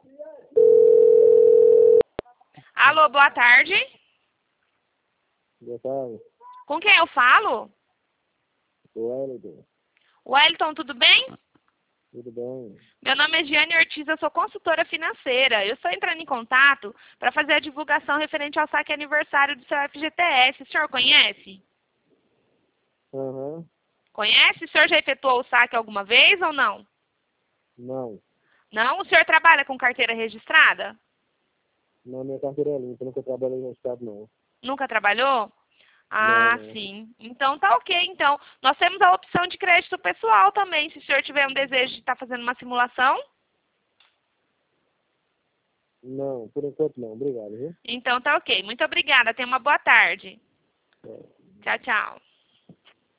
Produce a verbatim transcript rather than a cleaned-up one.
Alô, boa tarde. Boa tarde. Com quem eu falo? O Wellington. Wellington, tudo bem? Tudo bem? Meu nome é Giane Ortiz, eu sou consultora financeira. Eu estou entrando em contato para fazer a divulgação referente ao saque aniversário do seu F G T S. O senhor conhece? Aham. Conhece? O senhor já efetuou o saque alguma vez ou não? Não. Não? O senhor trabalha com carteira registrada? Não, minha carteira é limpa. Nunca trabalhei no estado, não. Nunca trabalhou? Não, Ah, não. sim. Então tá ok. Então, nós temos a opção de crédito pessoal também, se o senhor tiver um desejo de estar fazendo uma simulação. Não, por enquanto não. Obrigado, viu? Então tá ok. Muito obrigada. Tenha uma boa tarde. É. Tchau, tchau.